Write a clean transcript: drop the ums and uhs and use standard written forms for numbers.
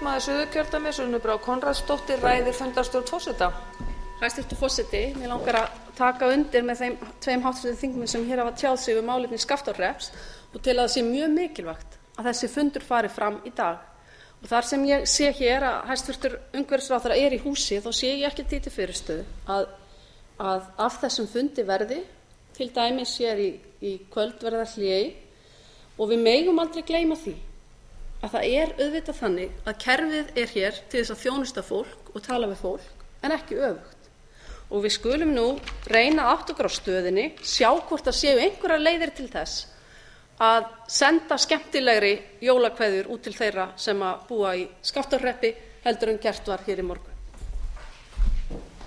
Maður Suðurkjördæmis, Unnur Brá Konráðsdóttir, ræðir fundarstjórn forseta. Hæstvirtur forseti, mig langar að taka undir með þeim tveim háttvirtum þingmönnum sem hér hafa tjáð sig málefni Skaftárhrepps og tel að það sé mjög mikilvægt að þessi fundur fari fram í dag. Og þar sem ég sé hér að hæstvirtur umhverfisráðherra í húsi, þá sé ég ekki því til fyrirstöðu að af þessum fundi verði, til dæmis hér í kvöld verða hlé, og við megum aldrei gleyma því að það auðvitað þannig að kerfið hér til þess að þjónusta fólk og tala við fólk en ekki öfugt. Og við skulum nú reyna að átta okkur á stöðunni, sjá hvort það séu einhverjar leiðir til þess að senda skemmtilegri jólakveðjur út til þeirra sem búa í Skaftárhreppi heldur en gert var hér í morgun.